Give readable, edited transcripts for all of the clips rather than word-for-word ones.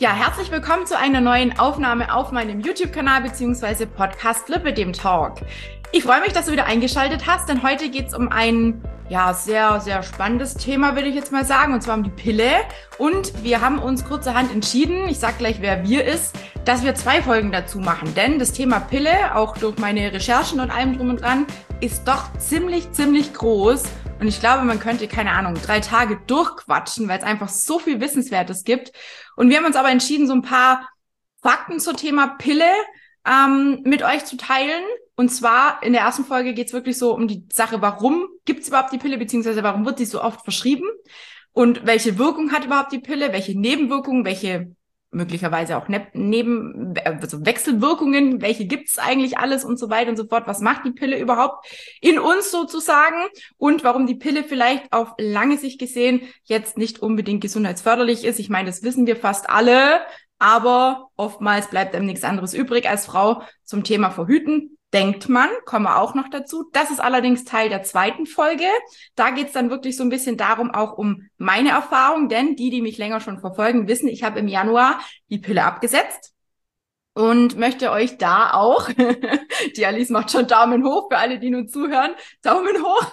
Ja, herzlich willkommen zu einer neuen Aufnahme auf meinem YouTube-Kanal bzw. Podcast Lipidem Talk. Ich freue mich, dass du wieder eingeschaltet hast, denn heute geht es um ein sehr, sehr spannendes Thema, würde ich jetzt mal sagen, und zwar um die Pille. Und wir haben uns kurzerhand entschieden, ich sage gleich, wer wir ist, dass wir 2 Folgen dazu machen. Denn das Thema Pille, auch durch meine Recherchen und allem drum und dran, ist doch ziemlich groß. Und ich glaube, man könnte, 3 Tage durchquatschen, weil es einfach so viel Wissenswertes gibt. Und wir haben uns aber entschieden, so ein paar Fakten zum Thema Pille mit euch zu teilen. Und zwar in der ersten Folge geht es wirklich so um die Sache, warum gibt es überhaupt die Pille, beziehungsweise warum wird sie so oft verschrieben und welche Wirkung hat überhaupt die Pille, welche Nebenwirkungen, welche möglicherweise auch Wechselwirkungen, welche gibt's eigentlich alles und so weiter und so fort. Was macht die Pille überhaupt in uns sozusagen und warum die Pille vielleicht auf lange Sicht gesehen jetzt nicht unbedingt gesundheitsförderlich ist. Ich meine, das wissen wir fast alle, aber oftmals bleibt einem nichts anderes übrig als Frau zum Thema Verhüten. Denkt man, kommen wir auch noch dazu. Das ist allerdings Teil der 2. Folge. Da geht's dann wirklich so ein bisschen darum, auch um meine Erfahrung, denn die mich länger schon verfolgen, wissen, ich habe im Januar die Pille abgesetzt und möchte euch da auch, die Alice macht schon Daumen hoch für alle, die nun zuhören, Daumen hoch,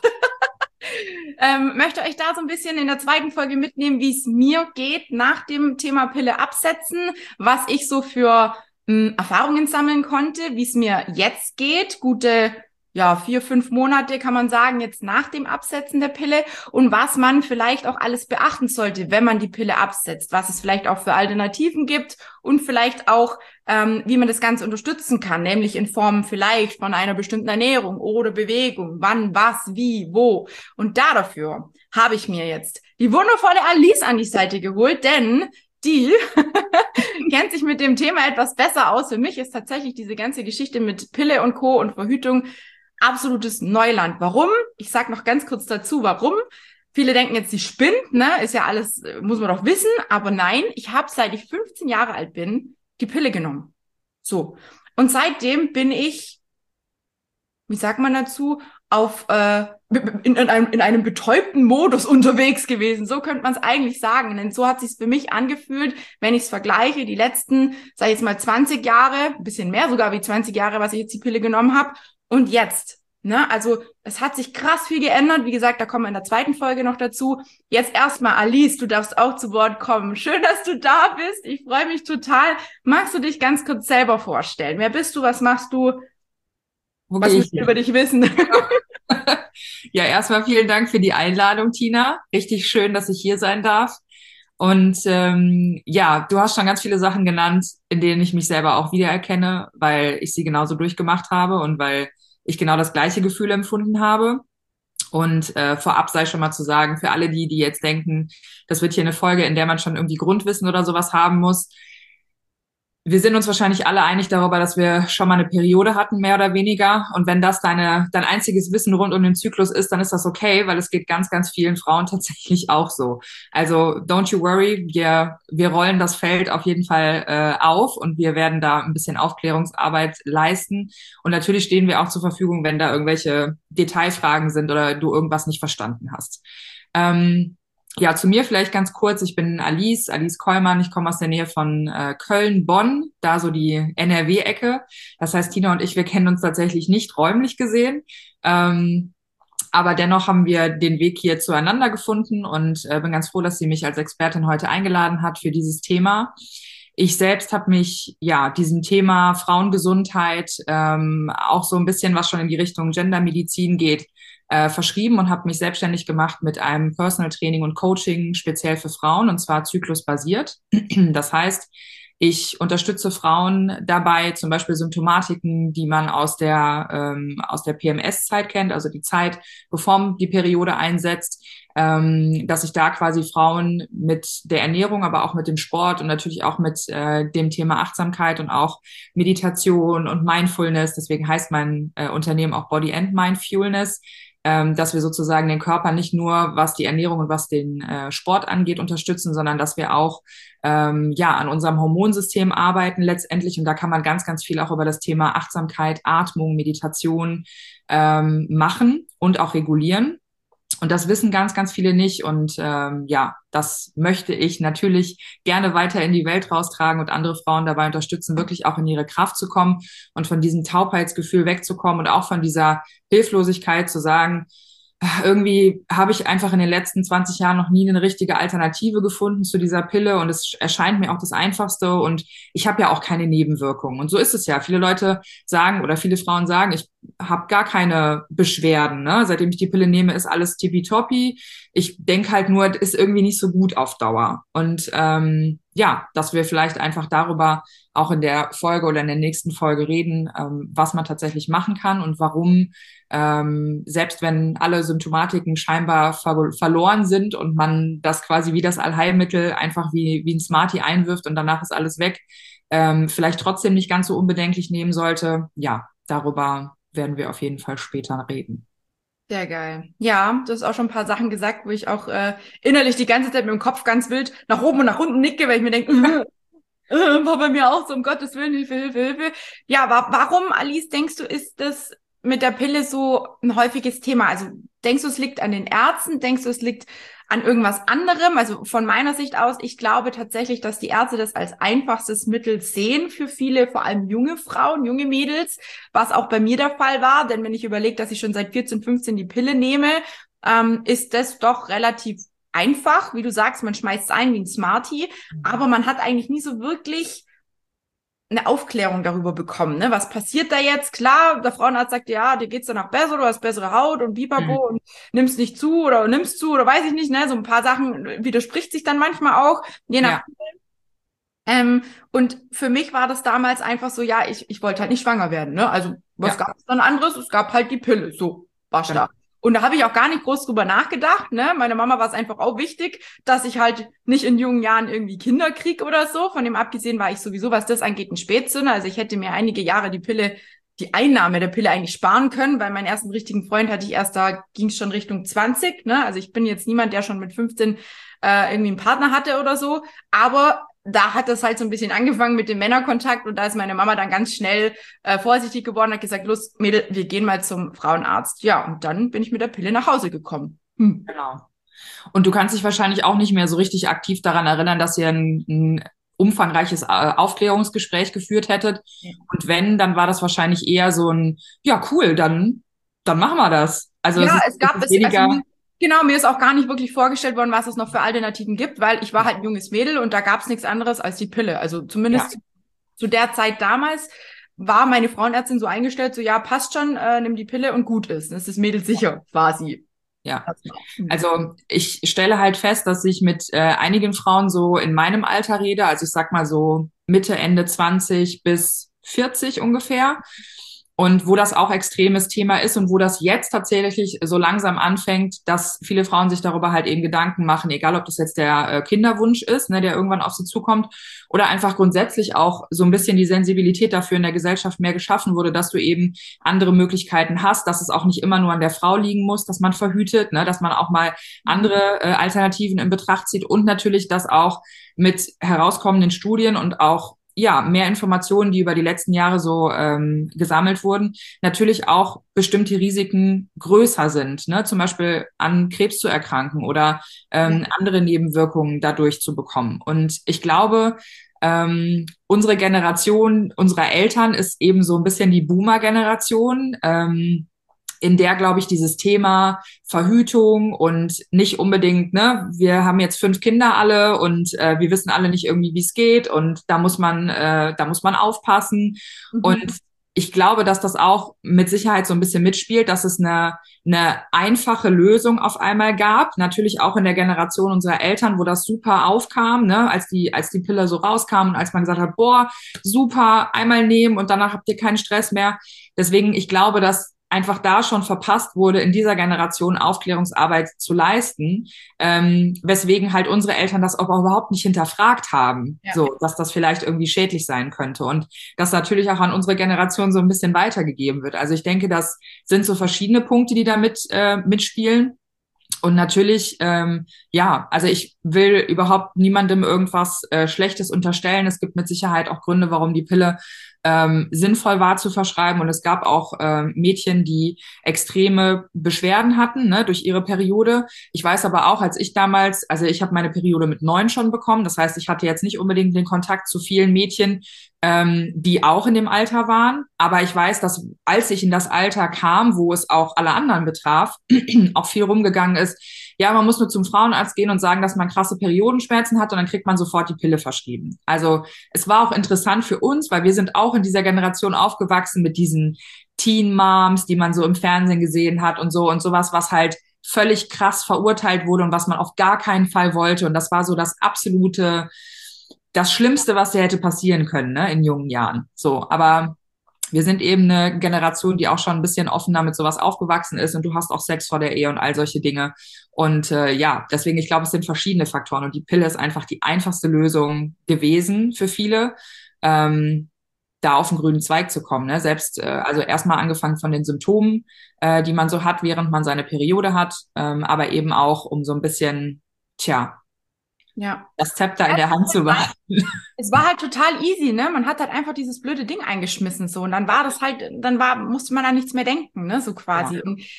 möchte euch da so ein bisschen in der 2. Folge mitnehmen, wie es mir geht nach dem Thema Pille absetzen, was ich so für Erfahrungen sammeln konnte, wie es mir jetzt geht, gute 4-5 Monate kann man sagen, jetzt nach dem Absetzen der Pille und was man vielleicht auch alles beachten sollte, wenn man die Pille absetzt, was es vielleicht auch für Alternativen gibt und vielleicht auch, wie man das Ganze unterstützen kann, nämlich in Form vielleicht von einer bestimmten Ernährung oder Bewegung, wann, was, wie, wo. Und dafür habe ich mir jetzt die wundervolle Alice an die Seite geholt, denn die kennt sich mit dem Thema etwas besser aus. Für mich ist tatsächlich diese ganze Geschichte mit Pille und Co. und Verhütung absolutes Neuland. Warum? Ich sag noch ganz kurz dazu, warum. Viele denken jetzt, sie spinnt, ne? Ist ja alles, muss man doch wissen. Aber nein, ich habe, seit ich 15 Jahre alt bin, die Pille genommen. So. Und seitdem bin ich, wie sagt man dazu, in einem betäubten Modus unterwegs gewesen. So könnte man es eigentlich sagen. Denn so hat es sich für mich angefühlt, wenn ich es vergleiche, die letzten, sag ich jetzt mal 20 Jahre, ein bisschen mehr sogar wie 20 Jahre, was ich jetzt die Pille genommen habe. Und jetzt, ne? Also es hat sich krass viel geändert. Wie gesagt, da kommen wir in der 2. Folge noch dazu. Jetzt erstmal, Alice, du darfst auch zu Wort kommen. Schön, dass du da bist. Ich freue mich total. Magst du dich ganz kurz selber vorstellen? Wer bist du? Was machst du? Was müssen wir über dich wissen? Ja, erstmal vielen Dank für die Einladung, Tina. Richtig schön, dass ich hier sein darf. Und du hast schon ganz viele Sachen genannt, in denen ich mich selber auch wiedererkenne, weil ich sie genauso durchgemacht habe und weil ich genau das gleiche Gefühl empfunden habe. Und vorab sei schon mal zu sagen, für alle die jetzt denken, das wird hier eine Folge, in der man schon irgendwie Grundwissen oder sowas haben muss. Wir sind uns wahrscheinlich alle einig darüber, dass wir schon mal eine Periode hatten, mehr oder weniger. Und wenn das dein einziges Wissen rund um den Zyklus ist, dann ist das okay, weil es geht ganz vielen Frauen tatsächlich auch so. Also don't you worry, wir rollen das Feld auf jeden Fall auf und wir werden da ein bisschen Aufklärungsarbeit leisten. Und natürlich stehen wir auch zur Verfügung, wenn da irgendwelche Detailfragen sind oder du irgendwas nicht verstanden hast. Ja, zu mir vielleicht ganz kurz. Ich bin Alice Kollmann. Ich komme aus der Nähe von Köln, Bonn, da so die NRW-Ecke. Das heißt, Tina und ich, wir kennen uns tatsächlich nicht räumlich gesehen. Aber dennoch haben wir den Weg hier zueinander gefunden und bin ganz froh, dass sie mich als Expertin heute eingeladen hat für dieses Thema. Ich selbst habe mich diesem Thema Frauengesundheit, auch so ein bisschen, was schon in die Richtung Gendermedizin geht, verschrieben und habe mich selbstständig gemacht mit einem Personal Training und Coaching speziell für Frauen, und zwar zyklusbasiert. Das heißt, ich unterstütze Frauen dabei, zum Beispiel Symptomatiken, die man aus der PMS-Zeit kennt, also die Zeit, bevor die Periode einsetzt, dass ich da quasi Frauen mit der Ernährung, aber auch mit dem Sport und natürlich auch mit dem Thema Achtsamkeit und auch Meditation und Mindfulness, deswegen heißt mein Unternehmen auch Body and Mindfulness, dass wir sozusagen den Körper nicht nur, was die Ernährung und was den Sport angeht, unterstützen, sondern dass wir auch an unserem Hormonsystem arbeiten letztendlich. Und da kann man ganz viel auch über das Thema Achtsamkeit, Atmung, Meditation machen und auch regulieren. Und das wissen ganz, ganz viele nicht. Und ja, das möchte ich natürlich gerne weiter in die Welt raustragen und andere Frauen dabei unterstützen, wirklich auch in ihre Kraft zu kommen und von diesem Taubheitsgefühl wegzukommen und auch von dieser Hilflosigkeit zu sagen, irgendwie habe ich einfach in den letzten 20 Jahren noch nie eine richtige Alternative gefunden zu dieser Pille und es erscheint mir auch das Einfachste und ich habe ja auch keine Nebenwirkungen. Und so ist es ja. Viele Leute sagen oder viele Frauen sagen, ich habe gar keine Beschwerden. Ne? Seitdem ich die Pille nehme, ist alles tippitoppi. Ich denke halt nur, es ist irgendwie nicht so gut auf Dauer. Und ja, dass wir vielleicht einfach darüber auch in der Folge oder in der nächsten Folge reden, was man tatsächlich machen kann und warum selbst wenn alle Symptomatiken scheinbar verloren sind und man das quasi wie das Allheilmittel einfach wie ein Smartie einwirft und danach ist alles weg, vielleicht trotzdem nicht ganz so unbedenklich nehmen sollte. Ja, darüber werden wir auf jeden Fall später reden. Sehr geil. Ja, du hast auch schon ein paar Sachen gesagt, wo ich auch innerlich die ganze Zeit mit dem Kopf ganz wild nach oben und nach unten nicke, weil ich mir denke, war bei mir auch so, um Gottes Willen, Hilfe, Hilfe, Hilfe. Ja, warum, Alice, denkst du, ist das mit der Pille so ein häufiges Thema? Also denkst du, es liegt an den Ärzten? Denkst du, es liegt an irgendwas anderem? Also von meiner Sicht aus, ich glaube tatsächlich, dass die Ärzte das als einfachstes Mittel sehen für viele, vor allem junge Frauen, junge Mädels, was auch bei mir der Fall war. Denn wenn ich überlege, dass ich schon seit 14, 15 die Pille nehme, ist das doch relativ einfach. Wie du sagst, man schmeißt es ein wie ein Smartie, aber man hat eigentlich nie so wirklich eine Aufklärung darüber bekommen, ne? Was passiert da jetzt? Klar, der Frauenarzt sagt, ja, dir geht's danach besser, du hast bessere Haut und Mhm. Bipapo und nimmst nicht zu oder nimmst zu oder weiß ich nicht, ne? So ein paar Sachen widerspricht sich dann manchmal auch, je nach. Ja, Und für mich war das damals einfach so, ja, ich wollte halt nicht schwanger werden, ne? Also, was ja, gab es dann anderes? Es gab halt die Pille, so, genau. basta. Und da habe ich auch gar nicht groß drüber nachgedacht, ne? Meiner Mama war es einfach auch wichtig, dass ich halt nicht in jungen Jahren irgendwie Kinder krieg oder so. Von dem abgesehen war ich sowieso, was das angeht, ein Spätzünder. Also ich hätte mir einige Jahre die Einnahme der Pille eigentlich sparen können, weil meinen ersten richtigen Freund hatte ich erst, da ging es schon Richtung 20, ne? Also ich bin jetzt niemand, der schon mit 15 irgendwie einen Partner hatte oder so. Aber da hat das halt so ein bisschen angefangen mit dem Männerkontakt und da ist meine Mama dann ganz schnell vorsichtig geworden, hat gesagt, los, Mädel, wir gehen mal zum Frauenarzt. Ja, und dann bin ich mit der Pille nach Hause gekommen. Hm. Genau. Und du kannst dich wahrscheinlich auch nicht mehr so richtig aktiv daran erinnern, dass ihr ein umfangreiches Aufklärungsgespräch geführt hättet. Und wenn, dann war das wahrscheinlich eher so ein, ja, cool, dann machen wir das. Also Ja, es ist weniger, genau, mir ist auch gar nicht wirklich vorgestellt worden, was es noch für Alternativen gibt, weil ich war halt ein junges Mädel und da gab es nichts anderes als die Pille. Also ja, zumindest zu der Zeit damals war meine Frauenärztin so eingestellt, so ja, passt schon, nimm die Pille und gut ist. Das ist Mädel sicher, quasi. ja. Hm. Also ich stelle halt fest, dass ich mit einigen Frauen so in meinem Alter rede, also ich sag mal so Mitte, Ende 20 bis 40 ungefähr. Und wo das auch extremes Thema ist und wo das jetzt tatsächlich so langsam anfängt, dass viele Frauen sich darüber halt eben Gedanken machen, egal ob das jetzt der Kinderwunsch ist, ne, der irgendwann auf sie zukommt, oder einfach grundsätzlich auch so ein bisschen die Sensibilität dafür in der Gesellschaft mehr geschaffen wurde, dass du eben andere Möglichkeiten hast, dass es auch nicht immer nur an der Frau liegen muss, dass man verhütet, ne, dass man auch mal andere Alternativen in Betracht zieht und natürlich, dass auch mit herauskommenden Studien und auch ja, mehr Informationen, die über die letzten Jahre so gesammelt wurden, natürlich auch bestimmte Risiken größer sind, ne? Zum Beispiel an Krebs zu erkranken oder Ja. andere Nebenwirkungen dadurch zu bekommen. Und ich glaube, unsere Generation unserer Eltern ist eben so ein bisschen die Boomer-Generation. In der, glaube ich, dieses Thema Verhütung und nicht unbedingt, ne, wir haben jetzt 5 Kinder alle und wir wissen alle nicht irgendwie, wie es geht und da muss man aufpassen. Mhm. Und ich glaube, dass das auch mit Sicherheit so ein bisschen mitspielt, dass es eine einfache Lösung auf einmal gab. Natürlich auch in der Generation unserer Eltern, wo das super aufkam, ne, als die Pille so rauskam und als man gesagt hat, boah, super, einmal nehmen und danach habt ihr keinen Stress mehr. Deswegen, ich glaube, dass einfach da schon verpasst wurde, in dieser Generation Aufklärungsarbeit zu leisten, weswegen halt unsere Eltern das aber überhaupt nicht hinterfragt haben, Ja. so, dass das vielleicht irgendwie schädlich sein könnte und das natürlich auch an unsere Generation so ein bisschen weitergegeben wird. Also ich denke, das sind so verschiedene Punkte, die da mitspielen. Und natürlich, ja, also ich will überhaupt niemandem irgendwas Schlechtes unterstellen. Es gibt mit Sicherheit auch Gründe, warum die Pille sinnvoll war zu verschreiben. Und es gab auch Mädchen, die extreme Beschwerden hatten, ne, durch ihre Periode. Ich weiß aber auch, als ich damals, also ich habe meine Periode mit 9 schon bekommen. Das heißt, ich hatte jetzt nicht unbedingt den Kontakt zu vielen Mädchen, die auch in dem Alter waren. Aber ich weiß, dass als ich in das Alter kam, wo es auch alle anderen betraf, auch viel rumgegangen ist, ja, man muss nur zum Frauenarzt gehen und sagen, dass man krasse Periodenschmerzen hat und dann kriegt man sofort die Pille verschrieben. Also es war auch interessant für uns, weil wir sind auch in dieser Generation aufgewachsen mit diesen Teen Moms, die man so im Fernsehen gesehen hat und sowas, was halt völlig krass verurteilt wurde und was man auf gar keinen Fall wollte. Und das war so das absolute, das Schlimmste, was dir hätte passieren können, ne, in jungen Jahren. So, aber wir sind eben eine Generation, die auch schon ein bisschen offener mit sowas aufgewachsen ist und du hast auch Sex vor der Ehe und all solche Dinge. Und ja, deswegen, ich glaube, es sind verschiedene Faktoren und die Pille ist einfach die einfachste Lösung gewesen für viele, da auf den grünen Zweig zu kommen. Ne? Selbst, also erstmal angefangen von den Symptomen, die man so hat, während man seine Periode hat, aber eben auch, um so ein bisschen, tja, Ja. das Zepter in der Hand zu behalten. Es war halt total easy, ne? Man hat halt einfach dieses blöde Ding eingeschmissen, so. Und dann war das halt, musste man an nichts mehr denken, ne? So quasi. Ja. Und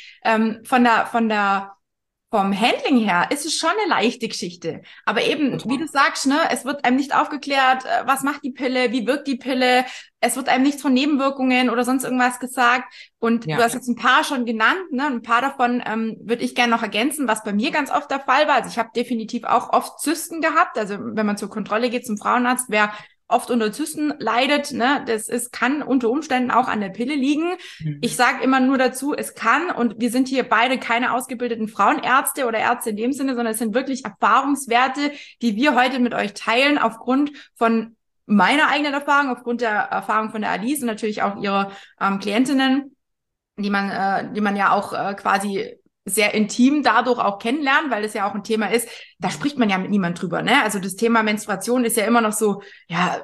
vom Handling her ist es schon eine leichte Geschichte. Aber eben, wie du sagst, ne, es wird einem nicht aufgeklärt, was macht die Pille, wie wirkt die Pille. Es wird einem nichts von Nebenwirkungen oder sonst irgendwas gesagt. Und Ja. du hast jetzt ein paar schon genannt, ne? Ein paar davon würde ich gerne noch ergänzen, was bei mir ganz oft der Fall war. Also ich habe definitiv auch oft Zysten gehabt. Also wenn man zur Kontrolle geht zum Frauenarzt, wer oft unter Zysten leidet, ne, kann unter Umständen auch an der Pille liegen. Ich sage immer nur dazu, es kann, und wir sind hier beide keine ausgebildeten Frauenärzte oder Ärzte in dem Sinne, sondern es sind wirklich Erfahrungswerte, die wir heute mit euch teilen, aufgrund von meiner eigenen Erfahrung, aufgrund der Erfahrung von der Alice und natürlich auch ihrer Klientinnen, die man ja auch quasi sehr intim dadurch auch kennenlernen, weil es ja auch ein Thema ist, da spricht man ja mit niemand drüber, ne? Also das Thema Menstruation ist ja immer noch so, ja,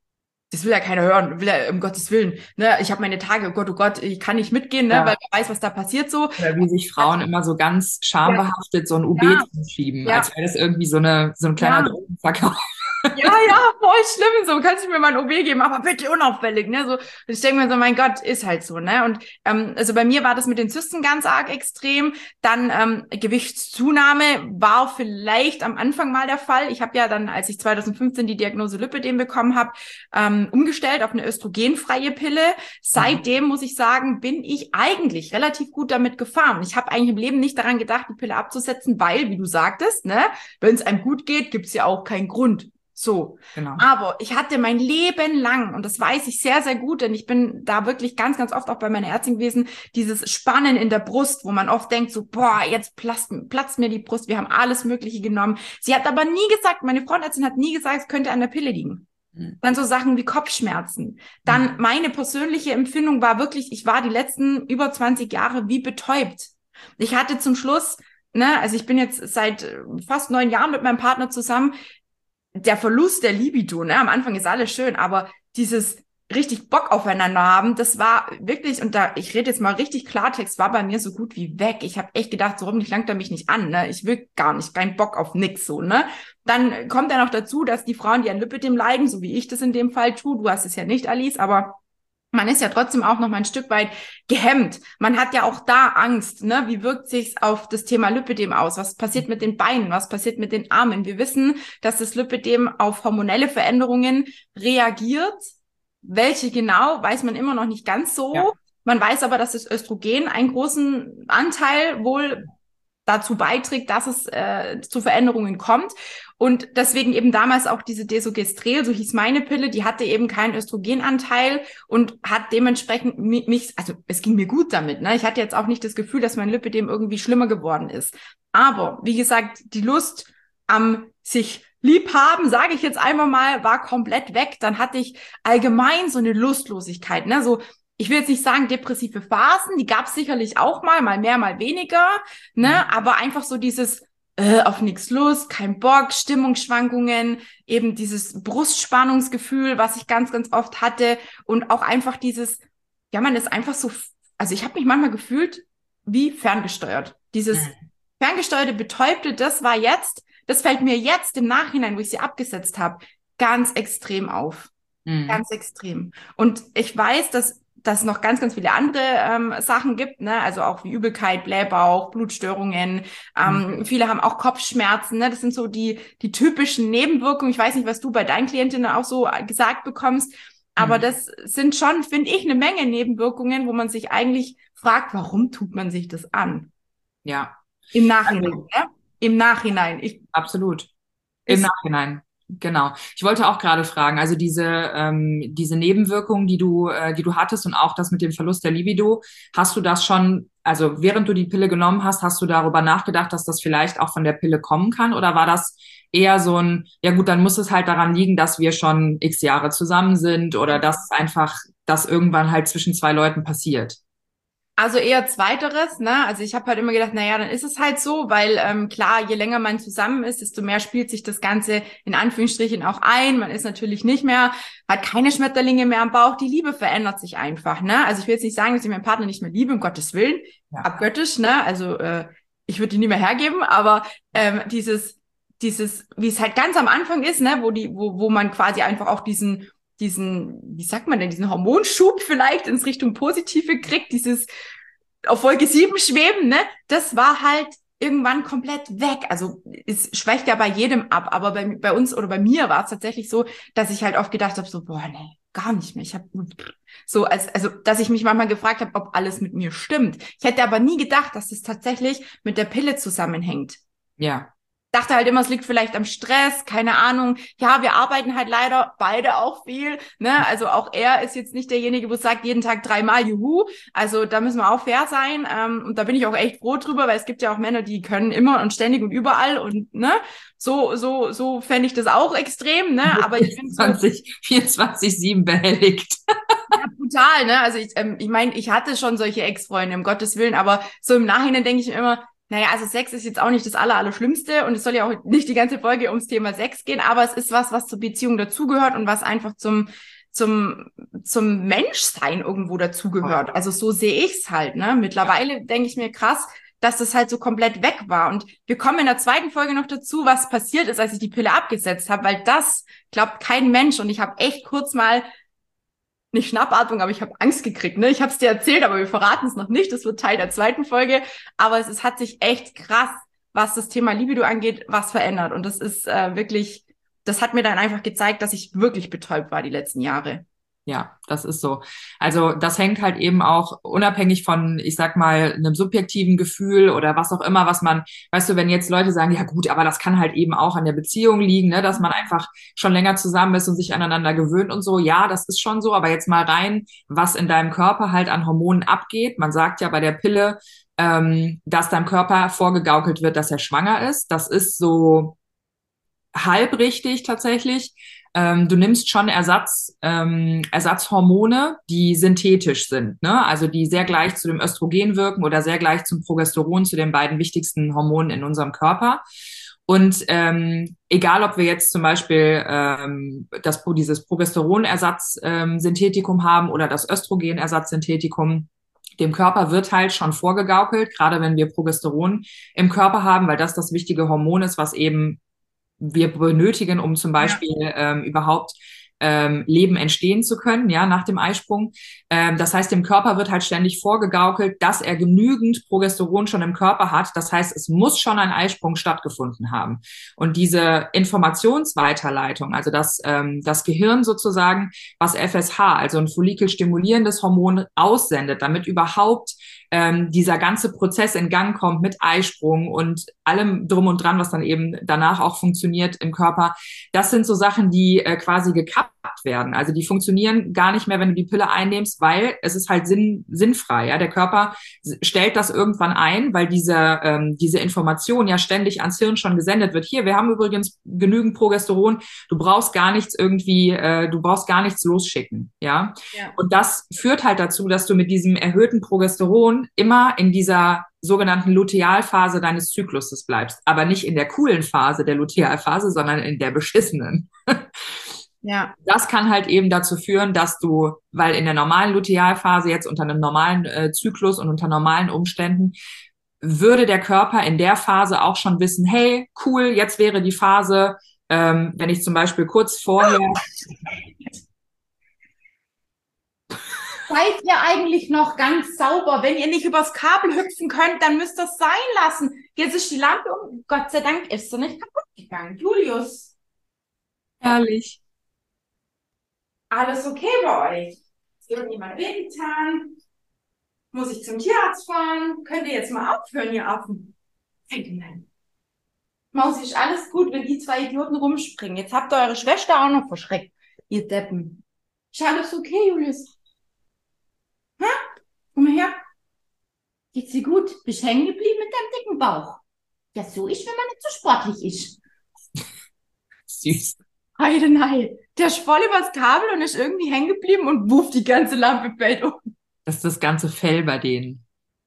das will ja keiner hören, will ja um Gottes Willen, ne? Ich habe meine Tage, oh Gott, ich kann nicht mitgehen, ne? Ja. Weil wer weiß, was da passiert so. Oder wie sich Frauen immer so ganz schambehaftet so ein UB Ja. zuschieben, Ja. als wäre das irgendwie so ein kleiner Drogenverkauf. Ja, voll schlimm, so, kannst du mir mal ein OB geben, aber bitte unauffällig, ne, so, ich denke mir so, mein Gott, ist halt so, ne, und, also bei mir war das mit den Zysten ganz arg extrem, dann, Gewichtszunahme war vielleicht am Anfang mal der Fall, ich habe ja dann, als ich 2015 die Diagnose Lipödem bekommen habe, umgestellt auf eine östrogenfreie Pille, seitdem, muss ich sagen, bin ich eigentlich relativ gut damit gefahren, ich habe eigentlich im Leben nicht daran gedacht, die Pille abzusetzen, weil, wie du sagtest, ne, wenn es einem gut geht, gibt's ja auch keinen Grund. So, Genau. Aber ich hatte mein Leben lang, und das weiß ich sehr, sehr gut, denn ich bin da wirklich ganz, ganz oft auch bei meiner Ärztin gewesen, dieses Spannen in der Brust, wo man oft denkt so, boah, jetzt platzt mir die Brust, wir haben alles Mögliche genommen. Sie hat aber nie gesagt, meine Frauenärztin hat nie gesagt, es könnte an der Pille liegen. Dann so Sachen wie Kopfschmerzen. Dann meine persönliche Empfindung war wirklich, ich war die letzten über 20 Jahre wie betäubt. Ich hatte zum Schluss, ne, also ich bin jetzt seit fast 9 Jahren mit meinem Partner zusammen, der Verlust der Libido, ne, am Anfang ist alles schön, aber dieses richtig Bock aufeinander haben, das war wirklich, und da, ich rede jetzt mal richtig Klartext, war bei mir so gut wie weg. Ich habe echt gedacht, so hoffentlich langt er mich nicht an, ne? Ich will gar nicht, kein Bock auf nix, so, ne? Dann kommt ja noch dazu, dass die Frauen, die an Lipödem leiden, so wie ich das in dem Fall tue, du hast es ja nicht, Alice, aber man ist ja trotzdem auch noch mal ein Stück weit gehemmt. Man hat ja auch da Angst, ne? Wie wirkt sich's auf das Thema Lipödem aus? Was passiert mit den Beinen? Was passiert mit den Armen? Wir wissen, dass das Lipödem auf hormonelle Veränderungen reagiert. Welche genau, weiß man immer noch nicht ganz so. Ja. Man weiß aber, dass das Östrogen einen großen Anteil wohl dazu beiträgt, dass es zu Veränderungen kommt. Und deswegen eben damals auch diese Desogestrel, so hieß meine Pille, die hatte eben keinen Östrogenanteil und hat dementsprechend also es ging mir gut damit, ne? Ich hatte jetzt auch nicht das Gefühl, dass mein Lipödem irgendwie schlimmer geworden ist. Aber, wie gesagt, die Lust am sich lieb haben, sage ich jetzt einmal mal, war komplett weg. Dann hatte ich allgemein so eine Lustlosigkeit, ne? So, ich will jetzt nicht sagen depressive Phasen, die gab es sicherlich auch mal mehr, mal weniger, ne? Aber einfach so dieses auf nichts Lust, kein Bock, Stimmungsschwankungen, eben dieses Brustspannungsgefühl, was ich ganz, ganz oft hatte und auch einfach dieses, ja, man ist einfach so, also ich habe mich manchmal gefühlt wie ferngesteuert. Dieses, ferngesteuerte Betäubte, das fällt mir jetzt im Nachhinein, wo ich sie abgesetzt habe, ganz extrem auf. Mhm. Ganz extrem. Und ich weiß, dass es noch ganz, ganz viele andere Sachen gibt, ne? Also auch wie Übelkeit, Blähbauch, Blutstörungen. Mhm. Viele haben auch Kopfschmerzen, ne? Das sind so die typischen Nebenwirkungen. Ich weiß nicht, was du bei deinen Klientinnen auch so gesagt bekommst, aber Mhm. das sind schon, finde ich, eine Menge Nebenwirkungen, wo man sich eigentlich fragt, warum tut man sich das an? Ja, Im Nachhinein, also ja? Im Nachhinein. absolut. Im Ist, Nachhinein. Genau. Ich wollte auch gerade fragen, also diese Nebenwirkungen, die du hattest und auch das mit dem Verlust der Libido, hast du das schon, also während du die Pille genommen hast, hast du darüber nachgedacht, dass das vielleicht auch von der Pille kommen kann? Oder war das eher so ein, ja gut, dann muss es halt daran liegen, dass wir schon x Jahre zusammen sind oder dass einfach das irgendwann halt zwischen zwei Leuten passiert? Also eher zweiteres, ne? Also ich habe halt immer gedacht, naja, dann ist es halt so, weil klar, je länger man zusammen ist, desto mehr spielt sich das Ganze in Anführungsstrichen auch ein. Man ist natürlich nicht mehr, hat keine Schmetterlinge mehr am Bauch. Die Liebe verändert sich einfach, ne? Also ich will jetzt nicht sagen, dass ich meinen Partner nicht mehr liebe, um Gottes Willen, Ja. abgöttisch, ne? Also ich würde die nie mehr hergeben, aber wie es halt ganz am Anfang ist, ne, wo man quasi einfach auch wie sagt man denn, diesen Hormonschub vielleicht ins Richtung Positive kriegt, dieses auf Wolke 7 schweben, ne? Das war halt irgendwann komplett weg. Also es schwächt ja bei jedem ab, aber bei uns oder bei mir war es tatsächlich so, dass ich halt oft gedacht habe, so, boah, nee, gar nicht mehr. Ich habe so, also, dass ich mich manchmal gefragt habe, ob alles mit mir stimmt. Ich hätte aber nie gedacht, dass es tatsächlich mit der Pille zusammenhängt. Ja. Dachte halt immer, es liegt vielleicht am Stress, keine Ahnung. Ja, wir arbeiten halt leider beide auch viel, ne? Also auch er ist jetzt nicht derjenige, wo es sagt, jeden Tag 3-mal Juhu. Also da müssen wir auch fair sein. Und da bin ich auch echt froh drüber, weil es gibt ja auch Männer, die können immer und ständig und überall und ne, so fände ich das auch extrem, ne? Aber ich bin so 24/7 behelligt. ja, brutal, ne? Also ich meine, ich hatte schon solche Ex-Freunde, um Gottes Willen, aber so im Nachhinein denke ich mir immer, naja, also Sex ist jetzt auch nicht das Allerschlimmste und es soll ja auch nicht die ganze Folge ums Thema Sex gehen, aber es ist was zur Beziehung dazugehört und was einfach zum, zum Menschsein irgendwo dazugehört. Also so sehe ich's halt, ne? Mittlerweile denke ich mir krass, dass das halt so komplett weg war. Und wir kommen in der zweiten Folge noch dazu, was passiert ist, als ich die Pille abgesetzt habe, weil das glaubt kein Mensch und ich habe echt kurz mal nicht Schnappatmung, aber ich habe Angst gekriegt. Ne? Ich habe es dir erzählt, aber wir verraten es noch nicht. Das wird Teil der zweiten Folge. Aber es hat sich echt krass, was das Thema Libido angeht, was verändert. Und das ist wirklich, das hat mir dann einfach gezeigt, dass ich wirklich betäubt war die letzten Jahre. Ja, das ist so. Also das hängt halt eben auch unabhängig von, ich sag mal, einem subjektiven Gefühl oder was auch immer, was man, weißt du, wenn jetzt Leute sagen, ja gut, aber das kann halt eben auch an der Beziehung liegen, ne, dass man einfach schon länger zusammen ist und sich aneinander gewöhnt und so. Ja, das ist schon so, aber jetzt mal rein, was in deinem Körper halt an Hormonen abgeht. Man sagt ja bei der Pille, dass deinem Körper vorgegaukelt wird, dass er schwanger ist. Das ist so halb richtig tatsächlich. Du nimmst schon Ersatzhormone, die synthetisch sind, ne? Also die sehr gleich zu dem Östrogen wirken oder sehr gleich zum Progesteron, zu den beiden wichtigsten Hormonen in unserem Körper. Und egal, ob wir jetzt zum Beispiel dieses Progesteronersatz-Synthetikum haben oder das Östrogenersatz-Synthetikum, dem Körper wird halt schon vorgegaukelt, gerade wenn wir Progesteron im Körper haben, weil das wichtige Hormon ist, was eben wir benötigen, um zum Ja. Beispiel überhaupt Leben entstehen zu können, ja, nach dem Eisprung. Das heißt, dem Körper wird halt ständig vorgegaukelt, dass er genügend Progesteron schon im Körper hat. Das heißt, es muss schon ein Eisprung stattgefunden haben. Und diese Informationsweiterleitung, also das Gehirn sozusagen, was FSH, also ein follikelstimulierendes Hormon aussendet, damit überhaupt dieser ganze Prozess in Gang kommt mit Eisprung und allem drum und dran, was dann eben danach auch funktioniert im Körper. Das sind so Sachen, die quasi gekappt werden. Also die funktionieren gar nicht mehr, wenn du die Pille einnimmst, weil es ist halt sinnfrei. Ja? Der Körper stellt das irgendwann ein, weil diese Information ja ständig ans Hirn schon gesendet wird. Hier, wir haben übrigens genügend Progesteron. Du brauchst gar nichts losschicken. Ja. Ja. Und das führt halt dazu, dass du mit diesem erhöhten Progesteron immer in dieser sogenannten Lutealphase deines Zykluses bleibst. Aber nicht in der coolen Phase der Lutealphase, sondern in der beschissenen. Ja. Das kann halt eben dazu führen, dass du, weil in der normalen Lutealphase jetzt unter einem normalen Zyklus und unter normalen Umständen würde der Körper in der Phase auch schon wissen, hey, cool, jetzt wäre die Phase, wenn ich zum Beispiel kurz vorher. Seid ihr eigentlich noch ganz sauber? Wenn ihr nicht übers Kabel hüpfen könnt, dann müsst ihr es sein lassen. Jetzt ist die Lampe um. Gott sei Dank ist sie nicht kaputt gegangen. Julius, Herrlich. alles okay bei euch? Ist irgendjemand wehgetan? Muss ich zum Tierarzt fahren? Könnt ihr jetzt mal aufhören, ihr Affen? Nein. Mausi, ist alles gut, wenn die zwei Idioten rumspringen. Jetzt habt ihr eure Schwester auch noch verschreckt, ihr Deppen. Ist alles okay, Julius? Hä? Komm mal her. Geht's dir gut? Bist hängen geblieben mit deinem dicken Bauch? Ja, so ist, wenn man nicht so sportlich ist. Süß. Heidenei. Der ist voll übers Kabel und ist irgendwie hängen geblieben und wuff, die ganze Lampe fällt um. Das ist das ganze Fell bei denen.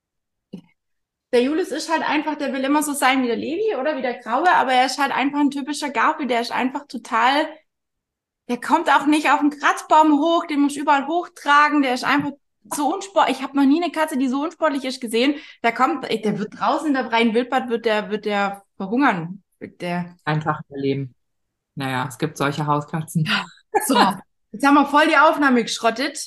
Der Julius ist halt einfach, der will immer so sein wie der Levi oder wie der Graue, aber er ist halt einfach ein typischer Garfield, der ist einfach total, der kommt auch nicht auf den Kratzbaum hoch, den muss ich überall hochtragen, der ist einfach so unsportlich. Ich habe noch nie eine Katze, die so unsportlich ist, gesehen. Der wird draußen in der freien Wildbahn, wird der verhungern. Der. Einfach überleben. Naja, es gibt solche Hauskatzen. So, jetzt haben wir voll die Aufnahme geschrottet.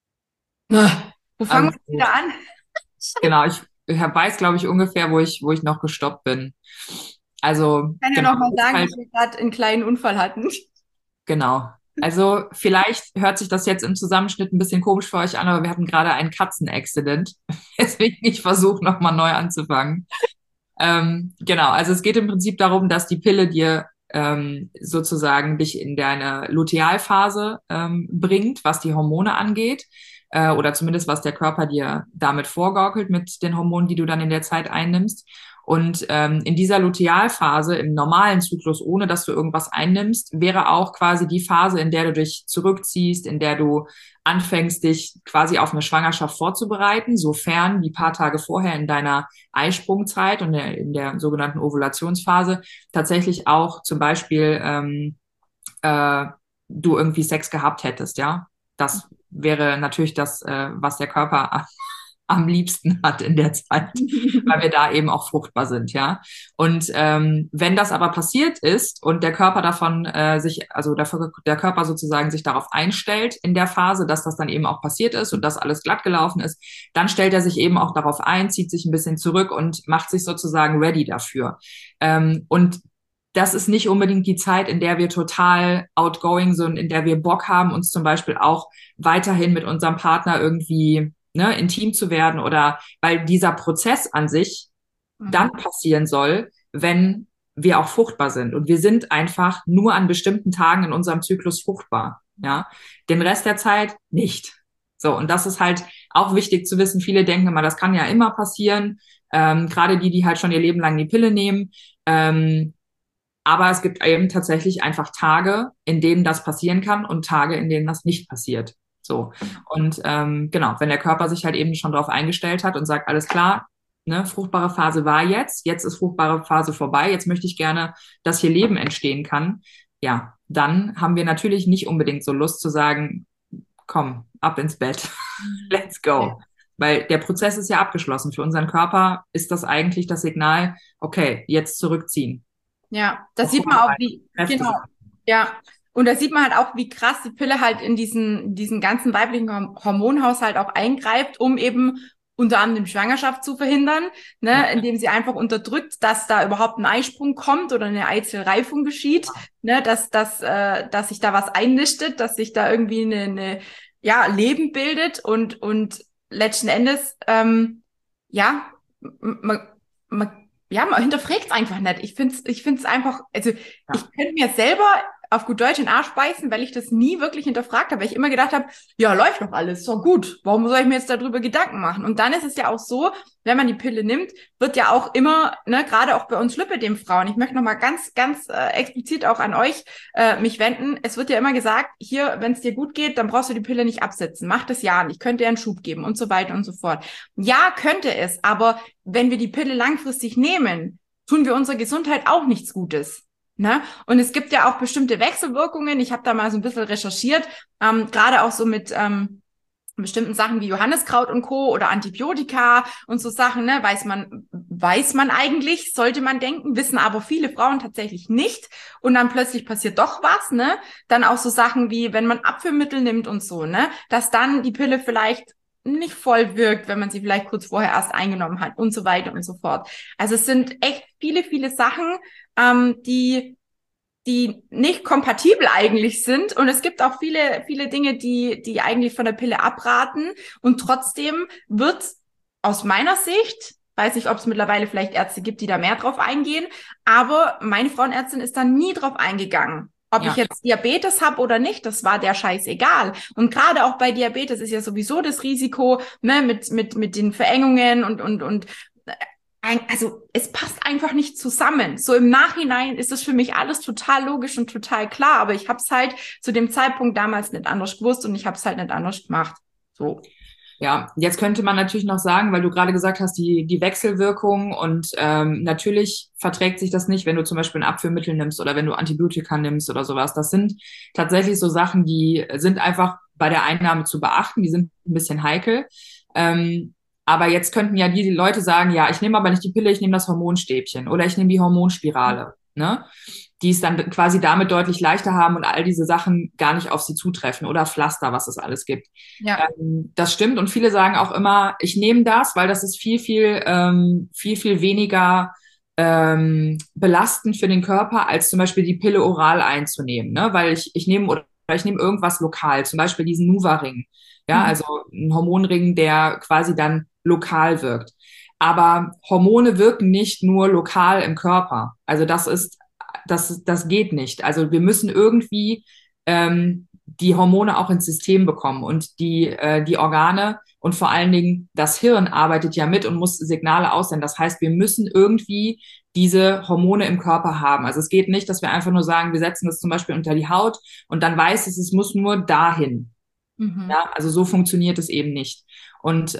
Wo fangen wir Alles gut. wieder an? Genau, ich weiß, glaube ich, ungefähr, wo ich noch gestoppt bin. Also, Ich kann ja genau, noch mal das ist sagen, halt, dass wir gerade einen kleinen Unfall hatten. genau. Also, vielleicht hört sich das jetzt im Zusammenschnitt ein bisschen komisch für euch an, aber wir hatten gerade einen Katzen-Accident. Deswegen ich versuche nochmal neu anzufangen. Genau, also es geht im Prinzip darum, dass die Pille dir sozusagen dich in deine Lutealphase bringt, was die Hormone angeht, oder zumindest was der Körper dir damit vorgaukelt mit den Hormonen, die du dann in der Zeit einnimmst. Und in dieser Lutealphase, im normalen Zyklus, ohne dass du irgendwas einnimmst, wäre auch quasi die Phase, in der du dich zurückziehst, in der du anfängst, dich quasi auf eine Schwangerschaft vorzubereiten, sofern die paar Tage vorher in deiner Eisprungzeit und in der sogenannten Ovulationsphase tatsächlich auch zum Beispiel äh, du irgendwie Sex gehabt hättest, ja. Das wäre natürlich das, was der Körper am liebsten hat in der Zeit, weil wir da eben auch fruchtbar sind, ja. Und wenn das aber passiert ist und der Körper davon also der Körper sozusagen sich darauf einstellt in der Phase, dass das dann eben auch passiert ist und dass alles glatt gelaufen ist, dann stellt er sich eben auch darauf ein, zieht sich ein bisschen zurück und macht sich sozusagen ready dafür. Und das ist nicht unbedingt die Zeit, in der wir total outgoing sind, in der wir Bock haben, uns zum Beispiel auch weiterhin mit unserem Partner irgendwie intim zu werden oder weil dieser Prozess an sich dann passieren soll, wenn wir auch fruchtbar sind. Und wir sind einfach nur an bestimmten Tagen in unserem Zyklus fruchtbar. Ja, den Rest der Zeit nicht. So, und das ist halt auch wichtig zu wissen. Viele denken immer, das kann ja immer passieren. Gerade die halt schon ihr Leben lang die Pille nehmen. Aber es gibt eben tatsächlich einfach Tage, in denen das passieren kann und Tage, in denen das nicht passiert. So. Und genau, wenn der Körper sich halt eben schon darauf eingestellt hat und sagt, alles klar, ne, fruchtbare Phase war jetzt ist fruchtbare Phase vorbei, jetzt möchte ich gerne, dass hier Leben entstehen kann, ja, dann haben wir natürlich nicht unbedingt so Lust zu sagen, komm, ab ins Bett, let's go. Weil der Prozess ist ja abgeschlossen. Für unseren Körper ist das eigentlich das Signal, okay, jetzt zurückziehen. Ja, das sieht man auch, wie, genau, ja. Und da sieht man halt auch, wie krass die Pille halt in diesen ganzen weiblichen Hormonhaushalt auch eingreift, um eben unter anderem Schwangerschaft zu verhindern, ne, indem sie einfach unterdrückt, dass da überhaupt ein Eisprung kommt oder eine Eizellreifung geschieht, ne, dass sich da was einnistet, dass sich da irgendwie eine Leben bildet und letzten Endes, ja, man hinterfragt es einfach nicht. Ich find's einfach, also ich könnte mir selber auf gut Deutsch in den Arsch beißen, weil ich das nie wirklich hinterfragt habe, weil ich immer gedacht habe, ja, läuft doch alles, ist doch gut. Warum soll ich mir jetzt darüber Gedanken machen? Und dann ist es ja auch so, wenn man die Pille nimmt, wird ja auch immer, ne, gerade auch bei uns Lipödem-Frauen, ich möchte nochmal ganz explizit auch an euch mich wenden, es wird ja immer gesagt, hier, wenn es dir gut geht, dann brauchst du die Pille nicht absetzen. Mach das ja nicht, könnte dir einen Schub geben und so weiter und so fort. Ja, könnte es, aber wenn wir die Pille langfristig nehmen, tun wir unserer Gesundheit auch nichts Gutes. Ne? Und es gibt ja auch bestimmte Wechselwirkungen. Ich habe da mal so ein bisschen recherchiert, gerade auch so mit bestimmten Sachen wie Johanniskraut und Co. oder Antibiotika und so Sachen, ne, weiß man eigentlich, sollte man denken, wissen aber viele Frauen tatsächlich nicht. Und dann plötzlich passiert doch was, ne? Dann auch so Sachen wie, wenn man Abführmittel nimmt und so, ne, dass dann die Pille vielleicht nicht voll wirkt, wenn man sie vielleicht kurz vorher erst eingenommen hat und so weiter und so fort. Also es sind echt viele, viele Sachen, die nicht kompatibel eigentlich sind. Und es gibt auch viele, viele Dinge, die eigentlich von der Pille abraten. Und trotzdem wird aus meiner Sicht, weiß nicht, ob es mittlerweile vielleicht Ärzte gibt, die da mehr drauf eingehen, aber meine Frauenärztin ist da nie drauf eingegangen. Ob ich jetzt Diabetes habe oder nicht, das war der Scheiß egal. Und gerade auch bei Diabetes ist ja sowieso das Risiko, ne, mit den Verengungen und also es passt einfach nicht zusammen. So im Nachhinein ist es für mich alles total logisch und total klar, aber ich habe es halt zu dem Zeitpunkt damals nicht anders gewusst und ich habe es halt nicht anders gemacht. So. Ja, jetzt könnte man natürlich noch sagen, weil du gerade gesagt hast, die Wechselwirkung und natürlich verträgt sich das nicht, wenn du zum Beispiel ein Abführmittel nimmst oder wenn du Antibiotika nimmst oder sowas. Das sind tatsächlich so Sachen, die sind einfach bei der Einnahme zu beachten, die sind ein bisschen heikel. Aber jetzt könnten ja die Leute sagen, ja, ich nehme aber nicht die Pille, ich nehme das Hormonstäbchen oder ich nehme die Hormonspirale, ne? Die es dann quasi damit deutlich leichter haben und all diese Sachen gar nicht auf sie zutreffen oder Pflaster, was es alles gibt. Ja. Das stimmt und viele sagen auch immer, ich nehme das, weil das ist viel weniger belastend für den Körper, als zum Beispiel die Pille oral einzunehmen, ne? Weil ich nehme oder ich nehme irgendwas lokal, zum Beispiel diesen Nuva-Ring, ja, also ein Hormonring, der quasi dann lokal wirkt. Aber Hormone wirken nicht nur lokal im Körper. Also das geht nicht. Also wir müssen irgendwie die Hormone auch ins System bekommen und die Organe und vor allen Dingen das Hirn arbeitet ja mit und muss Signale aussenden. Das heißt, wir müssen irgendwie diese Hormone im Körper haben. Also es geht nicht, dass wir einfach nur sagen, wir setzen das zum Beispiel unter die Haut und dann weiß es muss nur dahin. Ja, also so funktioniert es eben nicht. Und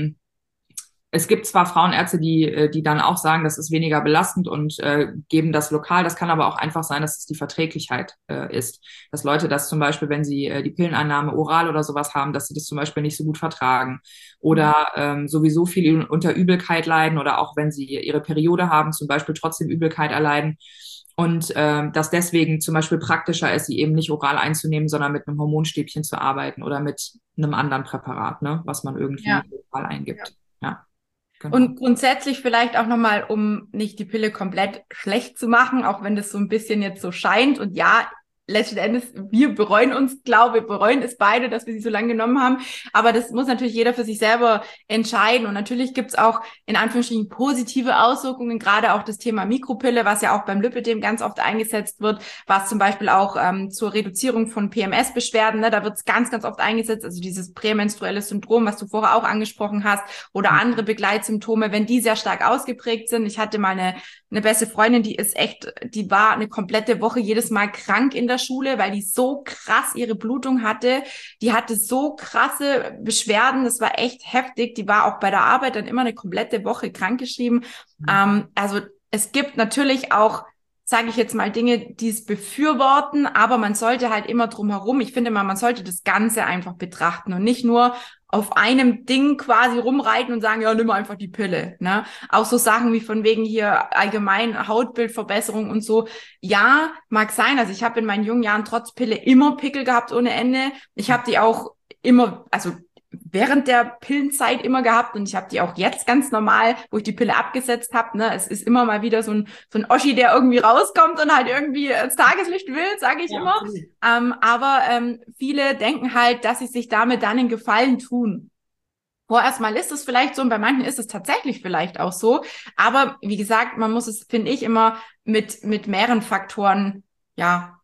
es gibt zwar Frauenärzte, die dann auch sagen, das ist weniger belastend und geben das lokal. Das kann aber auch einfach sein, dass es die Verträglichkeit ist. Dass Leute das zum Beispiel, wenn sie die Pilleneinnahme oral oder sowas haben, dass sie das zum Beispiel nicht so gut vertragen. Oder sowieso viel unter Übelkeit leiden oder auch wenn sie ihre Periode haben, zum Beispiel trotzdem Übelkeit erleiden. Und dass deswegen zum Beispiel praktischer ist, sie eben nicht oral einzunehmen, sondern mit einem Hormonstäbchen zu arbeiten oder mit einem anderen Präparat, ne, was man irgendwie oral eingibt. Ja. Genau. Und grundsätzlich vielleicht auch nochmal, um nicht die Pille komplett schlecht zu machen, auch wenn das so ein bisschen jetzt so scheint. Und ja, letzten Endes, wir bereuen es beide, dass wir sie so lange genommen haben. Aber das muss natürlich jeder für sich selber entscheiden. Und natürlich gibt's auch in Anführungsstrichen positive Auswirkungen, gerade auch das Thema Mikropille, was ja auch beim Lipödem ganz oft eingesetzt wird, was zum Beispiel auch zur Reduzierung von PMS-Beschwerden, ne, da wird's ganz, ganz oft eingesetzt. Also dieses prämenstruelle Syndrom, was du vorher auch angesprochen hast, oder andere Begleitsymptome, wenn die sehr stark ausgeprägt sind. Ich hatte mal eine beste Freundin, die war eine komplette Woche jedes Mal krank in der Schule, weil die so krass ihre Blutung hatte. Die hatte so krasse Beschwerden, das war echt heftig. Die war auch bei der Arbeit dann immer eine komplette Woche krankgeschrieben. Also es gibt natürlich auch, sage ich jetzt mal, Dinge, die es befürworten, aber man sollte halt immer drum herum, ich finde mal, man sollte das Ganze einfach betrachten und nicht nur auf einem Ding quasi rumreiten und sagen, ja, nimm einfach die Pille, ne? Auch so Sachen wie von wegen hier allgemein Hautbildverbesserung und so. Ja, mag sein. Also ich habe in meinen jungen Jahren trotz Pille immer Pickel gehabt ohne Ende. Ich habe die auch immer, also während der Pillenzeit immer gehabt und ich habe die auch jetzt ganz normal, wo ich die Pille abgesetzt habe. Ne? Es ist immer mal wieder so ein Oschi, der irgendwie rauskommt und halt irgendwie ins Tageslicht will, sage ich immer. Aber viele denken halt, dass sie sich damit dann einen Gefallen tun. Vorerst mal ist es vielleicht so und bei manchen ist es tatsächlich vielleicht auch so. Aber wie gesagt, man muss es, finde ich, immer mit mehreren Faktoren, ja,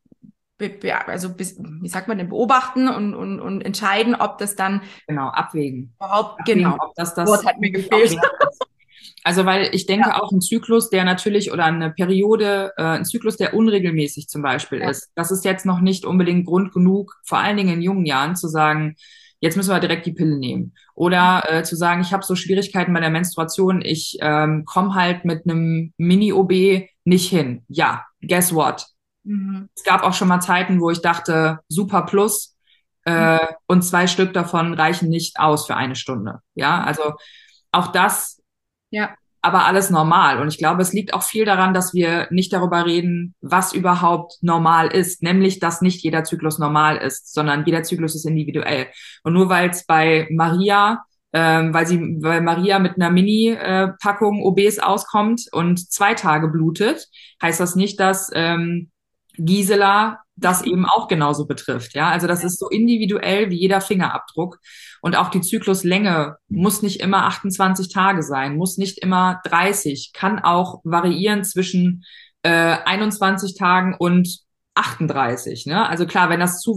wie sagt man denn, beobachten und entscheiden, ob das dann genau, abwägen. überhaupt, Abwägen, genau, ob das Wort hat mir gefehlt. Also, weil ich denke auch ein Zyklus, der natürlich oder eine Periode, ein Zyklus, der unregelmäßig zum Beispiel ist, das ist jetzt noch nicht unbedingt Grund genug, vor allen Dingen in jungen Jahren, zu sagen, jetzt müssen wir direkt die Pille nehmen. Oder zu sagen, ich habe so Schwierigkeiten bei der Menstruation, ich komme halt mit einem Mini-OB nicht hin. Ja, guess what? Es gab auch schon mal Zeiten, wo ich dachte, super plus, und 2 Stück davon reichen nicht aus für eine Stunde. Ja, also auch das, Ja, aber alles normal. Und ich glaube, es liegt auch viel daran, dass wir nicht darüber reden, was überhaupt normal ist, nämlich, dass nicht jeder Zyklus normal ist, sondern jeder Zyklus ist individuell. Und nur weil es bei Maria, weil Maria mit einer Mini-Packung obes auskommt und 2 Tage blutet, heißt das nicht, dass Gisela das eben auch genauso betrifft. Ja, also das ist so individuell wie jeder Fingerabdruck. Und auch die Zykluslänge muss nicht immer 28 Tage sein, muss nicht immer 30, kann auch variieren zwischen 21 Tagen und 38. Ne? Also klar, wenn das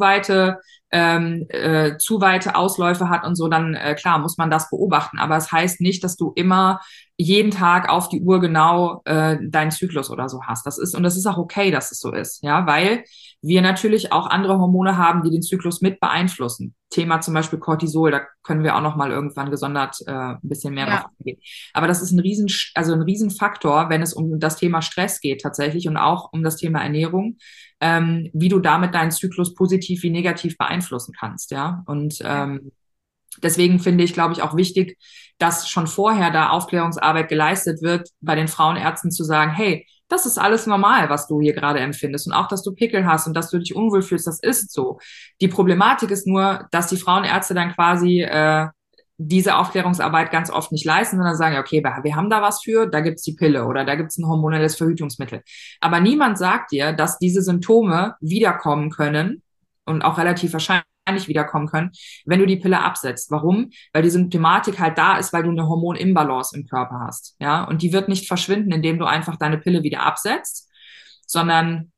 zu weite Ausläufe hat und so, dann klar muss man das beobachten. Aber es heißt nicht, dass du immer jeden Tag auf die Uhr genau deinen Zyklus oder so hast. Das ist auch okay, dass es so ist, ja, weil wir natürlich auch andere Hormone haben, die den Zyklus mit beeinflussen. Thema zum Beispiel Cortisol, da können wir auch noch mal irgendwann gesondert ein bisschen mehr drauf ja, eingehen. Aber das ist ein Riesenfaktor, wenn es um das Thema Stress geht tatsächlich und auch um das Thema Ernährung, wie du damit deinen Zyklus positiv wie negativ beeinflussen kannst, ja. Und ja, deswegen finde ich, glaube ich, auch wichtig, dass schon vorher da Aufklärungsarbeit geleistet wird, bei den Frauenärzten zu sagen, hey, das ist alles normal, was du hier gerade empfindest. Und auch, dass du Pickel hast und dass du dich unwohl fühlst, das ist so. Die Problematik ist nur, dass die Frauenärzte dann quasi diese Aufklärungsarbeit ganz oft nicht leisten, sondern sagen, okay, wir haben da was für, da gibt's die Pille oder da gibt's ein hormonelles Verhütungsmittel. Aber niemand sagt dir, dass diese Symptome wiederkommen können und auch relativ wahrscheinlich wiederkommen können, wenn du die Pille absetzt. Warum? Weil die Symptomatik halt da ist, weil du eine Hormonimbalance im Körper hast. Ja, und die wird nicht verschwinden, indem du einfach deine Pille wieder absetzt, sondern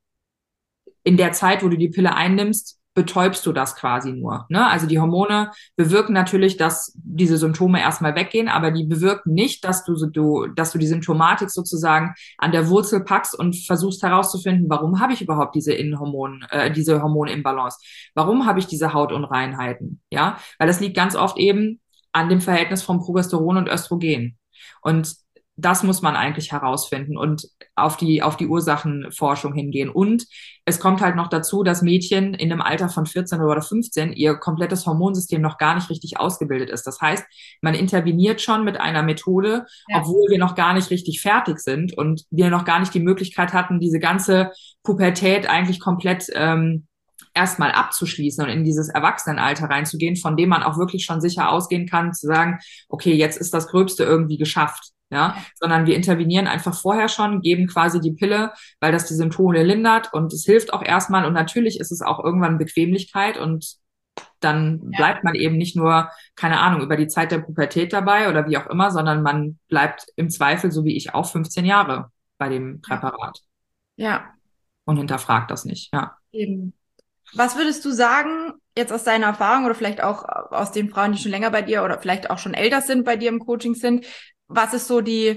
in der Zeit, wo du die Pille einnimmst, betäubst du das quasi nur. Ne? Also die Hormone bewirken natürlich, dass diese Symptome erstmal weggehen, aber die bewirken nicht, dass du die Symptomatik sozusagen an der Wurzel packst und versuchst herauszufinden, warum habe ich überhaupt diese Hormonimbalance? Warum habe ich diese Hautunreinheiten? Ja, weil das liegt ganz oft eben an dem Verhältnis von Progesteron und Östrogen. Und das muss man eigentlich herausfinden und auf die Ursachenforschung hingehen. Und es kommt halt noch dazu, dass Mädchen in einem Alter von 14 oder 15 ihr komplettes Hormonsystem noch gar nicht richtig ausgebildet ist. Das heißt, man interveniert schon mit einer Methode, ja, obwohl wir noch gar nicht richtig fertig sind und wir noch gar nicht die Möglichkeit hatten, diese ganze Pubertät eigentlich komplett erstmal abzuschließen und in dieses Erwachsenenalter reinzugehen, von dem man auch wirklich schon sicher ausgehen kann, zu sagen, okay, jetzt ist das Gröbste irgendwie geschafft. Ja, ja, sondern wir intervenieren einfach vorher schon, geben quasi die Pille, weil das die Symptome lindert und es hilft auch erstmal und natürlich ist es auch irgendwann Bequemlichkeit und dann ja, bleibt man eben nicht nur, keine Ahnung, über die Zeit der Pubertät dabei oder wie auch immer, sondern man bleibt im Zweifel, so wie ich auch, 15 Jahre bei dem ja, Präparat ja, und hinterfragt das nicht, ja. eben. Was würdest du sagen, jetzt aus deiner Erfahrung oder vielleicht auch aus den Frauen, die schon länger bei dir oder vielleicht auch schon älter sind, bei dir im Coaching sind, was ist so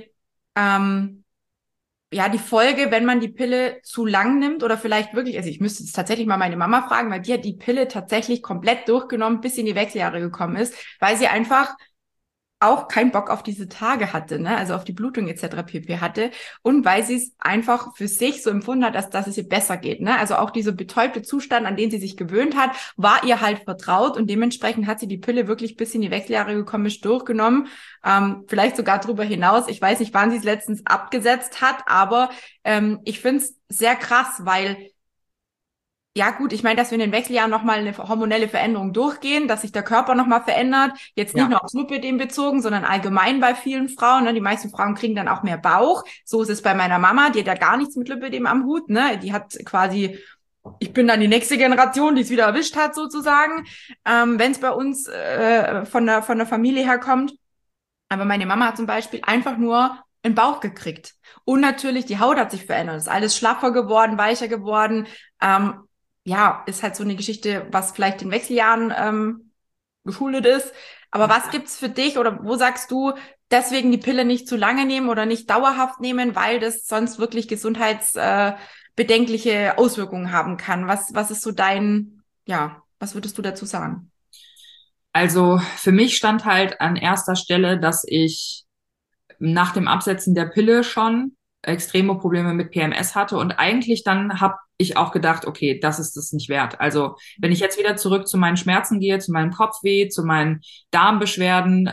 ähm, ja, die Folge, wenn man die Pille zu lang nimmt oder vielleicht wirklich, also ich müsste jetzt tatsächlich mal meine Mama fragen, weil die hat die Pille tatsächlich komplett durchgenommen, bis sie in die Wechseljahre gekommen ist, weil sie einfach auch keinen Bock auf diese Tage hatte, ne? Also auf die Blutung etc. pp. Hatte und weil sie es einfach für sich so empfunden hat, dass es ihr besser geht, ne? Also auch dieser betäubte Zustand, an den sie sich gewöhnt hat, war ihr halt vertraut und dementsprechend hat sie die Pille wirklich bis in die Wechseljahre gekommen ist durchgenommen, vielleicht sogar darüber hinaus. Ich weiß nicht, wann sie es letztens abgesetzt hat, aber ich finde es sehr krass, weil ja gut, ich meine, dass wir in den Wechseljahren nochmal eine hormonelle Veränderung durchgehen, dass sich der Körper nochmal verändert, jetzt nicht Ja. nur aufs Lipödem bezogen, sondern allgemein bei vielen Frauen. Ne? Die meisten Frauen kriegen dann auch mehr Bauch. So ist es bei meiner Mama, die hat ja gar nichts mit Lipödem am Hut. Ne? Die hat quasi, ich bin dann die nächste Generation, die es wieder erwischt hat sozusagen, wenn es bei uns von der Familie herkommt. Aber meine Mama hat zum Beispiel einfach nur einen Bauch gekriegt. Und natürlich, die Haut hat sich verändert. Ist alles schlaffer geworden, weicher geworden. Ja, ist halt so eine Geschichte, was vielleicht den Wechseljahren geschuldet ist. Aber was gibt's für dich oder wo sagst du, deswegen die Pille nicht zu lange nehmen oder nicht dauerhaft nehmen, weil das sonst wirklich gesundheitsbedenkliche Auswirkungen haben kann? Was ist so ja, was würdest du dazu sagen? Also für mich stand halt an erster Stelle, dass ich nach dem Absetzen der Pille schon extreme Probleme mit PMS hatte und eigentlich dann ich auch gedacht, okay, das ist es nicht wert. Also wenn ich jetzt wieder zurück zu meinen Schmerzen gehe, zu meinem Kopfweh, zu meinen Darmbeschwerden,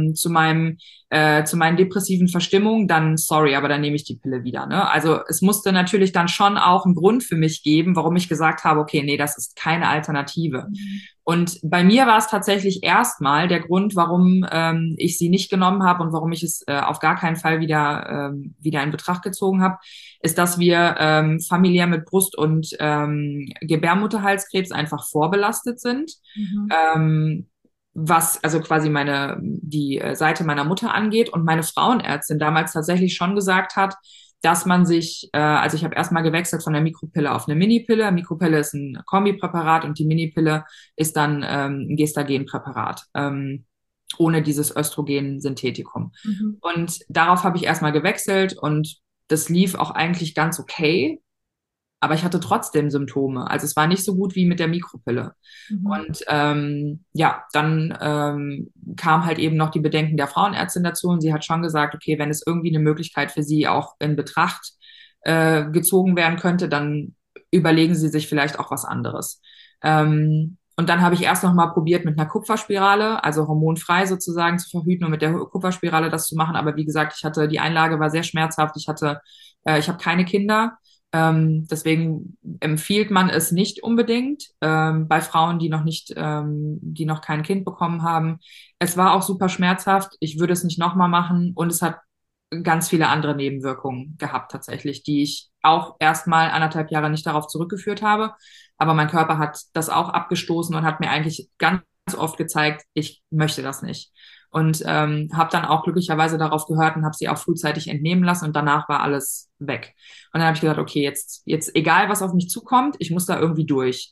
zu meinen depressiven Verstimmungen, dann sorry, aber dann nehme ich die Pille wieder. Ne? Also es musste natürlich dann schon auch einen Grund für mich geben, warum ich gesagt habe, okay, nee, das ist keine Alternative. Und bei mir war es tatsächlich erstmal der Grund, warum ich sie nicht genommen habe und warum ich es auf gar keinen Fall wieder in Betracht gezogen habe, ist, dass wir familiär mit Brust- und Gebärmutterhalskrebs einfach vorbelastet sind. Ähm, was also quasi die Seite meiner Mutter angeht und meine Frauenärztin damals tatsächlich schon gesagt hat, dass man sich, also ich habe erstmal gewechselt von der Mikropille auf eine Minipille. Mikropille ist ein Kombipräparat und die Minipille ist dann ein Gestagenpräparat, ohne dieses Östrogen-Synthetikum. Und darauf habe ich erstmal gewechselt und das lief auch eigentlich ganz okay, aber ich hatte trotzdem Symptome. Also es war nicht so gut wie mit der Mikropille. Und ja, dann kam halt eben noch die Bedenken der Frauenärztin dazu und sie hat schon gesagt, okay, wenn es irgendwie eine Möglichkeit für sie auch in Betracht gezogen werden könnte, dann überlegen sie sich vielleicht auch was anderes. Und dann habe ich erst noch mal probiert, mit einer Kupferspirale, also hormonfrei sozusagen zu verhüten und mit der Kupferspirale das zu machen. Aber wie gesagt, die Einlage war sehr schmerzhaft. Ich habe keine Kinder. Deswegen empfiehlt man es nicht unbedingt bei Frauen, die noch kein Kind bekommen haben. Es war auch super schmerzhaft. Ich würde es nicht nochmal machen und es hat ganz viele andere Nebenwirkungen gehabt tatsächlich, die ich auch erstmal 1,5 Jahre nicht darauf zurückgeführt habe. Aber mein Körper hat das auch abgestoßen und hat mir eigentlich ganz oft gezeigt, ich möchte das nicht. Und habe dann auch glücklicherweise darauf gehört und habe sie auch frühzeitig entnehmen lassen und danach war alles weg. Und dann habe ich gedacht, okay, jetzt egal, was auf mich zukommt, ich muss da irgendwie durch.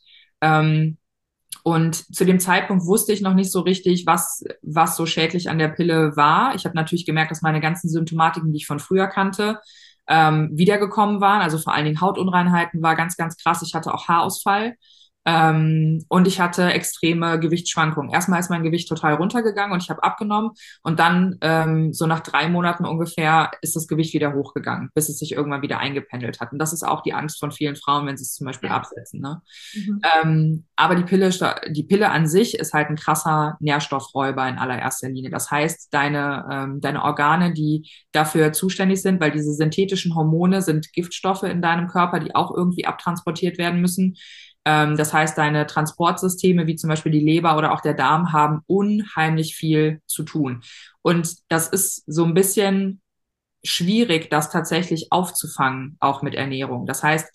Und zu dem Zeitpunkt wusste ich noch nicht so richtig, was so schädlich an der Pille war. Ich habe natürlich gemerkt, dass meine ganzen Symptomatiken, die ich von früher kannte, wiedergekommen waren. Also vor allen Dingen Hautunreinheiten war ganz, ganz krass. Ich hatte auch Haarausfall. Und ich hatte extreme Gewichtsschwankungen. Erstmal ist mein Gewicht total runtergegangen und ich habe abgenommen. Und dann, so nach 3 Monaten ungefähr, ist das Gewicht wieder hochgegangen, bis es sich irgendwann wieder eingependelt hat. Und das ist auch die Angst von vielen Frauen, wenn sie es zum Beispiel absetzen. Ne? Aber die Pille an sich ist halt ein krasser Nährstoffräuber in allererster Linie. Das heißt, deine Organe, die dafür zuständig sind, weil diese synthetischen Hormone sind Giftstoffe in deinem Körper, die auch irgendwie abtransportiert werden müssen. Das heißt, deine Transportsysteme, wie zum Beispiel die Leber oder auch der Darm, haben unheimlich viel zu tun. Und das ist so ein bisschen schwierig, das tatsächlich aufzufangen, auch mit Ernährung. Das heißt,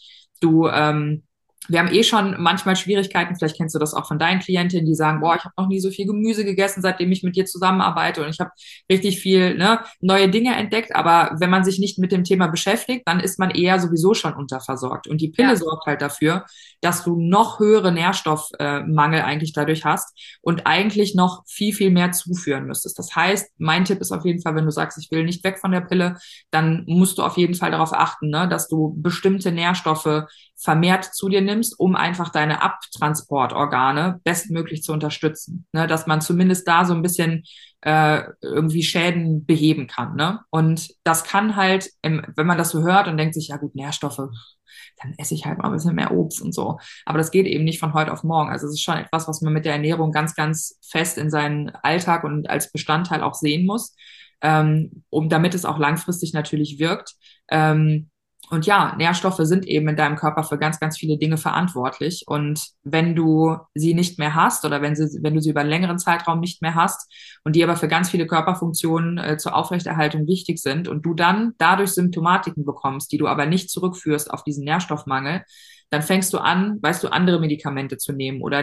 wir haben eh schon manchmal Schwierigkeiten, vielleicht kennst du das auch von deinen Klientinnen, die sagen, boah, ich habe noch nie so viel Gemüse gegessen, seitdem ich mit dir zusammenarbeite und ich habe richtig viel neue Dinge entdeckt, aber wenn man sich nicht mit dem Thema beschäftigt, dann ist man eher sowieso schon unterversorgt. Und die Pille sorgt halt dafür, dass du noch höhere Nährstoffmangel eigentlich dadurch hast und eigentlich noch viel, viel mehr zuführen müsstest. Das heißt, mein Tipp ist auf jeden Fall, wenn du sagst, ich will nicht weg von der Pille, dann musst du auf jeden Fall darauf achten, ne, dass du bestimmte Nährstoffe vermehrt zu dir nimmst, um einfach deine Abtransportorgane bestmöglich zu unterstützen. Ne? Dass man zumindest da so ein bisschen irgendwie Schäden beheben kann. Ne? Und das kann halt, wenn man das so hört und denkt sich, ja gut, Nährstoffe, dann esse ich halt mal ein bisschen mehr Obst und so. Aber das geht eben nicht von heute auf morgen. Also es ist schon etwas, was man mit der Ernährung ganz, ganz fest in seinen Alltag und als Bestandteil auch sehen muss, damit es auch langfristig natürlich wirkt. Und ja, Nährstoffe sind eben in deinem Körper für ganz, ganz viele Dinge verantwortlich. Und wenn du sie nicht mehr hast oder wenn du sie über einen längeren Zeitraum nicht mehr hast und die aber für ganz viele Körperfunktionen zur Aufrechterhaltung wichtig sind und du dann dadurch Symptomatiken bekommst, die du aber nicht zurückführst auf diesen Nährstoffmangel, dann fängst du an, weißt du, andere Medikamente zu nehmen oder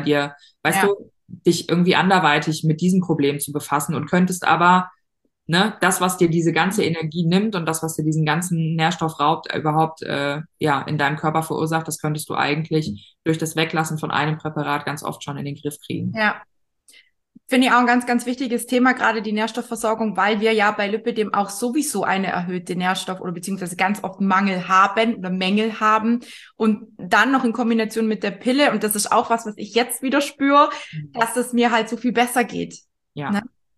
dich irgendwie anderweitig mit diesem Problem zu befassen und könntest aber das, was dir diese ganze Energie nimmt und das, was dir diesen ganzen Nährstoff raubt, überhaupt in deinem Körper verursacht, das könntest du eigentlich durch das Weglassen von einem Präparat ganz oft schon in den Griff kriegen. Ja. Finde ich auch ein ganz, ganz wichtiges Thema, gerade die Nährstoffversorgung, weil wir ja bei Lipidem auch sowieso eine erhöhte Nährstoff- oder beziehungsweise ganz oft Mangel haben oder Mängel haben und dann noch in Kombination mit der Pille, und das ist auch was ich jetzt wieder spüre, dass es mir halt so viel besser geht. Ja. Ne?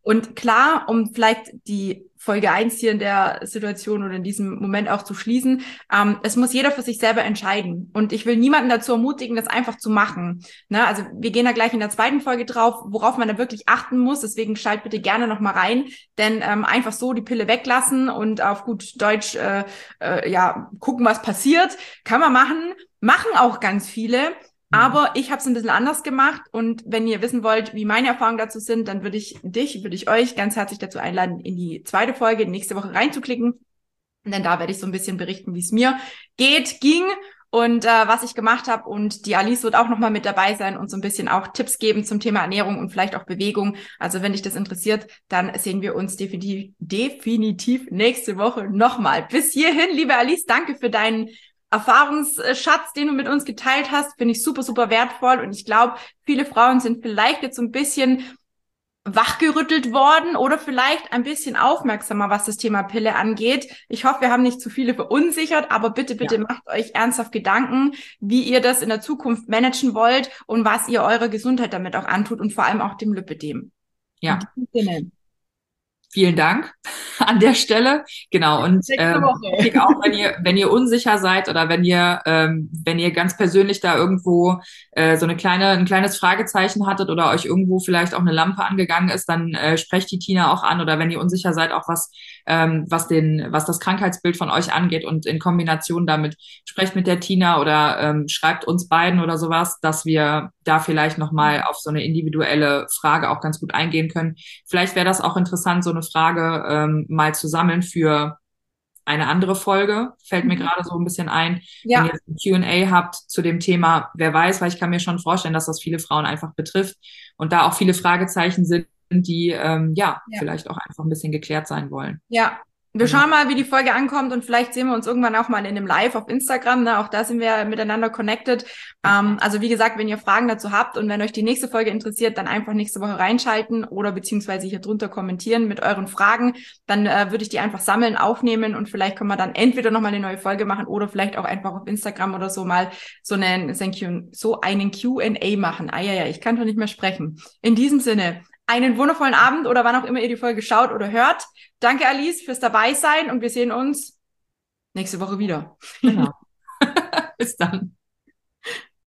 Und klar, um vielleicht die Folge 1 hier in der Situation oder in diesem Moment auch zu schließen, es muss jeder für sich selber entscheiden. Und ich will niemanden dazu ermutigen, das einfach zu machen. Ne? Also wir gehen da gleich in der zweiten Folge drauf, worauf man da wirklich achten muss. Deswegen schalt bitte gerne noch mal rein. Denn einfach so die Pille weglassen und auf gut Deutsch gucken, was passiert, kann man machen. Machen auch ganz viele. Aber ich habe es ein bisschen anders gemacht und wenn ihr wissen wollt, wie meine Erfahrungen dazu sind, dann würde ich euch ganz herzlich dazu einladen, in die zweite Folge nächste Woche reinzuklicken. Denn da werde ich so ein bisschen berichten, wie es mir ging und was ich gemacht habe. Und die Alice wird auch nochmal mit dabei sein und so ein bisschen auch Tipps geben zum Thema Ernährung und vielleicht auch Bewegung. Also wenn dich das interessiert, dann sehen wir uns definitiv nächste Woche nochmal. Bis hierhin, liebe Alice, danke für deinen Erfahrungsschatz, den du mit uns geteilt hast, finde ich super, super wertvoll. Und ich glaube, viele Frauen sind vielleicht jetzt so ein bisschen wachgerüttelt worden oder vielleicht ein bisschen aufmerksamer, was das Thema Pille angeht. Ich hoffe, wir haben nicht zu viele verunsichert, aber bitte macht euch ernsthaft Gedanken, wie ihr das in der Zukunft managen wollt und was ihr eurer Gesundheit damit auch antut und vor allem auch dem Lipödem. Ja. In diesem Sinne. Vielen Dank an der Stelle. Genau. Und auch wenn ihr unsicher seid oder wenn ihr ganz persönlich da irgendwo so ein kleines Fragezeichen hattet oder euch irgendwo vielleicht auch eine Lampe angegangen ist, dann sprecht die Tina auch an. Oder wenn ihr unsicher seid, auch was das Krankheitsbild von euch angeht und in Kombination damit sprecht mit der Tina oder schreibt uns beiden oder sowas, dass wir da vielleicht nochmal auf so eine individuelle Frage auch ganz gut eingehen können. Vielleicht wäre das auch interessant, so eine Frage mal zu sammeln für eine andere Folge. Fällt mir gerade so ein bisschen ein. Ja. Wenn ihr ein Q&A habt zu dem Thema, wer weiß, weil ich kann mir schon vorstellen, dass das viele Frauen einfach betrifft und da auch viele Fragezeichen sind, die vielleicht auch einfach ein bisschen geklärt sein wollen. Ja. Wir schauen mal, wie die Folge ankommt und vielleicht sehen wir uns irgendwann auch mal in einem Live auf Instagram. Ne? Auch da sind wir miteinander connected. Also wie gesagt, wenn ihr Fragen dazu habt und wenn euch die nächste Folge interessiert, dann einfach nächste Woche reinschalten oder beziehungsweise hier drunter kommentieren mit euren Fragen. Dann würde ich die einfach sammeln, aufnehmen und vielleicht können wir dann entweder nochmal eine neue Folge machen oder vielleicht auch einfach auf Instagram oder so mal so einen Q&A machen. Ich kann doch nicht mehr sprechen. In diesem Sinne, einen wundervollen Abend oder wann auch immer ihr die Folge schaut oder hört. Danke, Alice, fürs Dabeisein und wir sehen uns nächste Woche wieder. Genau. Bis dann.